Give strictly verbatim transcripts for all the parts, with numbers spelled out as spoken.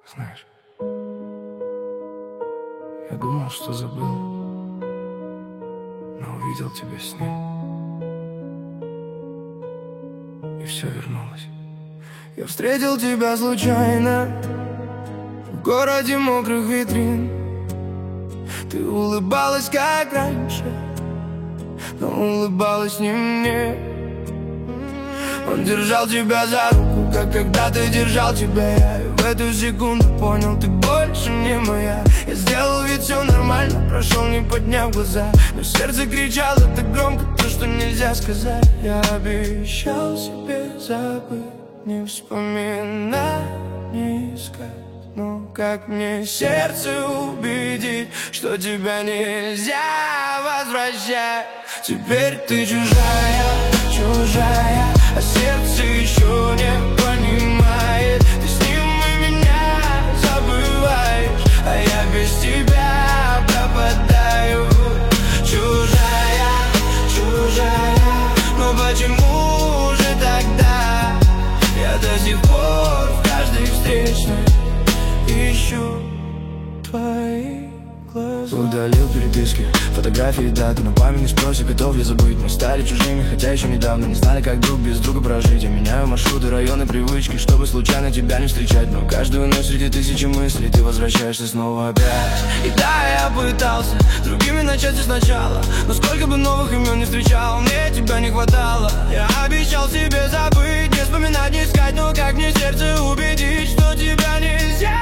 Знаешь, я думал, что забыл, но увидел тебя с ним, и все вернулось. Я встретил тебя случайно в городе мокрых витрин. Ты улыбалась, как раньше, но улыбалась не мне. Он держал тебя за руку, как когда-то держал тебя я. И в эту секунду понял, ты больше не моя. Я сделал вид, все нормально, прошел, не подняв глаза, но сердце кричало так громко, то, что нельзя сказать. Я обещал себе забыть, не вспоминать, не искать. Но как мне сердце убедить, что тебя нельзя возвращать? Теперь ты чужая, чужая, а сердце еще не понимает. Ты с ним и меня забываешь, а я без тебя пропадаю. Чужая, чужая, но почему же тогда я до сих пор в каждой встречной ищу твои глаза? Удалил переписки, фотографии, даты, но память не спроси, готов я забыть. Мы стали чужими, хотя еще недавно не знали, как друг без друга прожить. Я меняю маршруты, районы, привычки, чтобы случайно тебя не встречать. Но каждую ночь среди тысячи мыслей ты возвращаешься снова опять. И да, я пытался другими начать все сначала, но сколько бы новых имен не встречал, мне тебя не хватало. Я обещал себе забыть, не вспоминать, не искать, но как мне сердце убедить, что тебя нельзя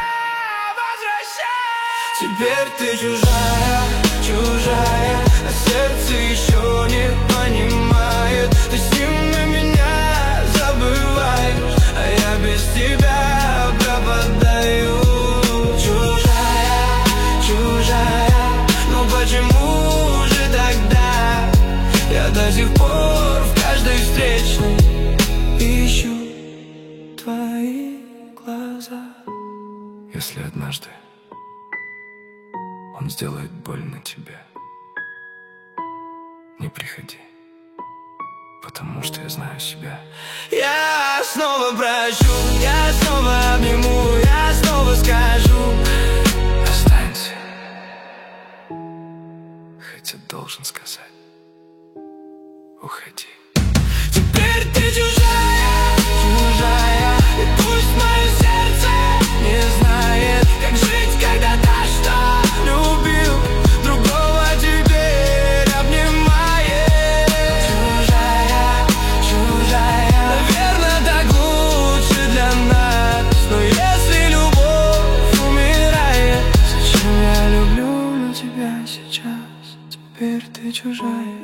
возвращать? Теперь ты чужая, чужая, а сердце еще не понимает. Ты с ним и меня забываешь, а я без тебя пропадаю. Чужая, чужая, но почему же тогда я до сих пор в каждой встречной ищу твои глаза? Если однажды он сделает больно тебе, не приходи, потому что я знаю себя. Я снова прощу, я снова обниму, я снова скажу: останься, хотя должен сказать: уходи. Теперь ты чужая, чужая, и пусть мое сердце не знает, как жить, когда та, что любил, другого теперь обнимает. Чужая, чужая, наверное, так лучше для нас. Но если любовь умирает, зачем я люблю тебя сейчас? Теперь ты чужая,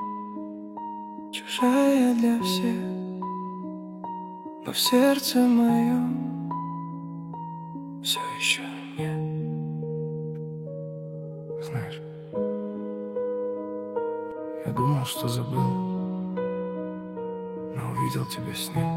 чужая для всех, но в сердце моем все еще нет. Знаешь, я думал, что забыл, но увидел тебя с ним,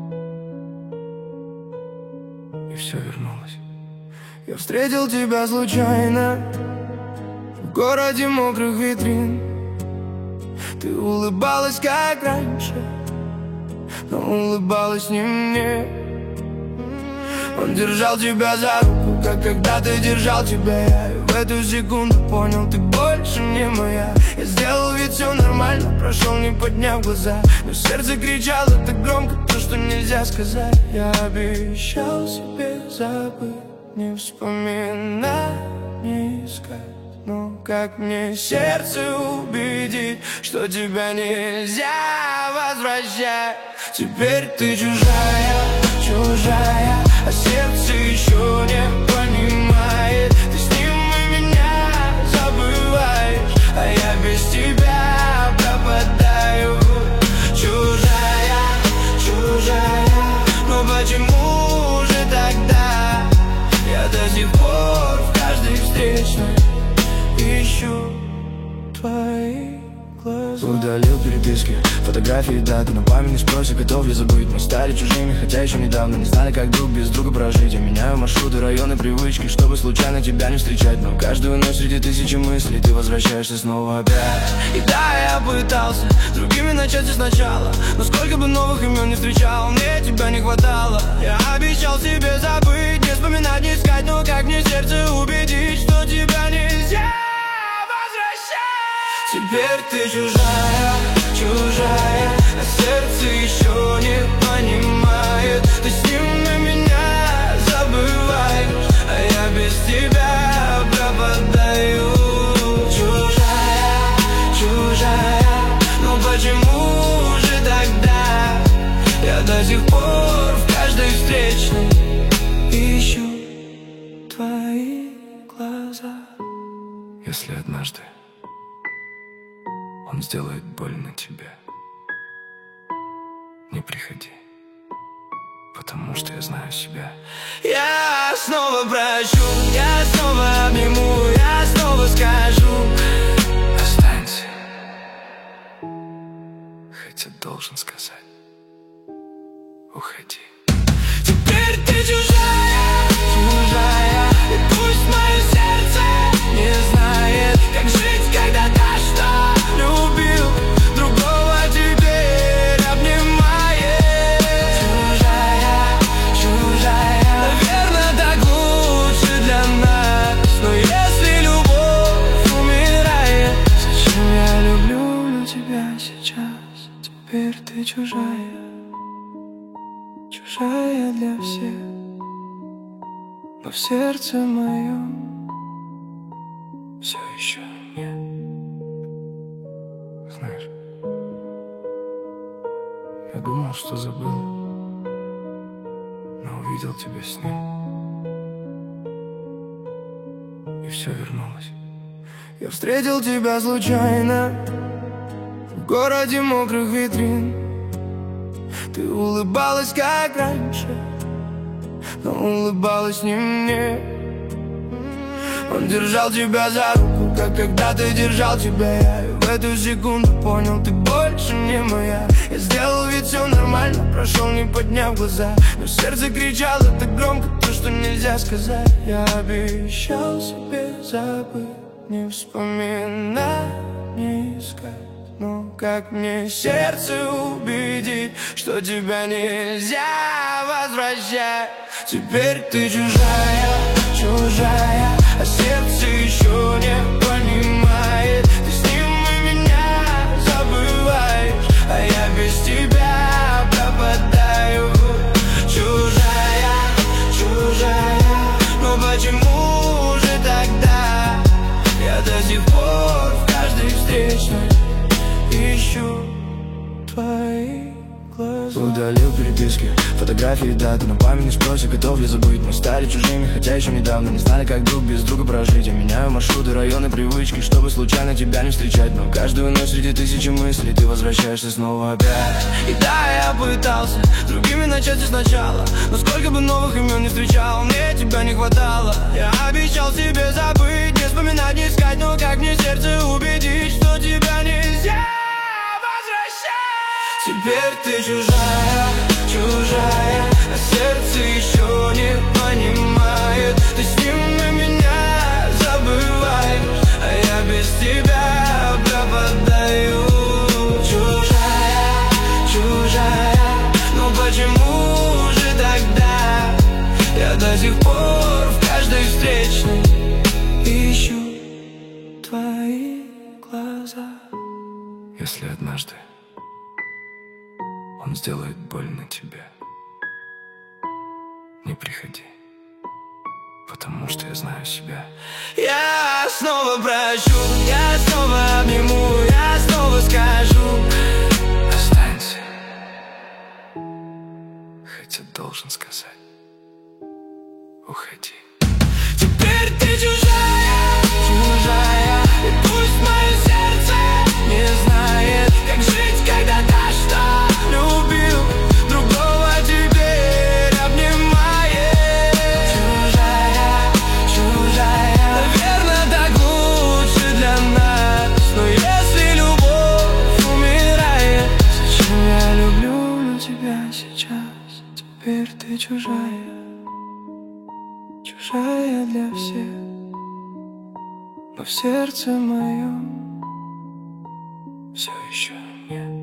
и все вернулось. Я встретил тебя случайно в городе мокрых витрин. Ты улыбалась, как раньше, но улыбалась не мне. Он держал тебя за руку, как когда-то держал тебя я. И в эту секунду понял, ты больше не моя. Я сделал вид, все нормально, прошел, не подняв глаза, но сердце кричало так громко, то, что нельзя сказать. Я обещал себе забыть, не вспоминать, не искать. Но как мне сердце убедить, что тебя нельзя возвращать? Теперь ты чужая, чужая, а сердце еще не понимает. Ты с ним и меня забываешь, а я без тебя пропадаю. Чужая, чужая, но почему же тогда я до сих пор в каждой встречной ищу твои глаза? Удалил переписки, фотографии, даты, но память не спроси, готов я забыть. Мы стали чужими, хотя еще недавно не знали, как друг без друга прожить. Я меняю маршруты, районы, привычки, чтобы случайно тебя не встречать. Но каждую ночь среди тысячи мыслей ты возвращаешься снова опять. И да, я пытался другими начать все сначала, но сколько бы новых имен не встречал, мне тебя не хватало. Я обещал себе забыть, не вспоминать, сердце убедить, что тебя нельзя возвращать. Теперь ты чужая, чужая, а сердце еще не понимает. Ты с ним на меня забываешь, а я без тебя пропадаю. Чужая, чужая, но почему же тогда я до сих пор в каждой встречной ищу твои глаза? Если однажды он сделает больно тебе, не приходи, потому что я знаю себя. Я снова прощу, я снова обниму, я снова скажу: останься, хотя должен сказать: уходи. Теперь ты чужая, чужая, и пусть мое сердце не знает, как жить, когда та, что любил, другого теперь обнимает. Чужая, чужая, наверное, так лучше для нас. Но если любовь умирает, зачем я люблю тебя сейчас? Теперь ты чужая, чужая для всех, но в сердце моем все еще нет. Знаешь, я думал, что забыл, но увидел тебя с ним, и все вернулось. Я встретил тебя случайно в городе мокрых витрин. Ты улыбалась, как раньше, но улыбалась не мне. Он держал тебя за руку, как когда-то держал тебя я. И в эту секунду понял, ты больше не моя. Я сделал вид, все нормально, прошел, не подняв глаза, но сердце кричало так громко, то, что нельзя сказать. Я обещал себе забыть, не вспоминать, не искать. Но как мне сердце убедить, что тебя нельзя возвращать? Теперь ты чужая, чужая, а сердце еще не понимает. Ты с ним и меня забываешь, а я без тебя пропадаю. Чужая, чужая, но почему же тогда я до сих пор в каждой встречной ищу твои глаза? Удалил переписки, фотографии, даты, на память не спроси, готов ли забыть. Мы стали чужими, хотя еще недавно не знали, как друг без друга прожить. Я меняю маршруты, районы, привычки, чтобы случайно тебя не встречать. Но каждую ночь среди тысячи мыслей ты возвращаешься снова опять. И да, я пытался другими начать сначала, но сколько бы новых имен не встречал, мне тебя не хватало. Я обещал себе забыть, не вспоминать, не искать, но как мне сердце убедить, что тебя нельзя возвращать? Теперь ты чужая, чужая, а сердце еще не понимает. Ты с ним на меня забываешь, а я без тебя пропадаю. Чужая, чужая, но почему же тогда я до сих пор в каждой встречной ищу твои глаза? Если однажды он сделает больно тебе, не приходи, потому что я знаю себя. Я снова прощу, я снова обниму, я снова скажу: останься, хотя должен сказать: уходи. Теперь ты чужая, чужая, и пусть мое сердце не знает, как жить, когда та, что любил, другого теперь обнимает. Чужая, чужая, наверное, так лучше для нас. Но если любовь умирает, зачем я люблю тебя сейчас? Теперь ты чужая, чужая для всех, но в сердце моем все еще нет.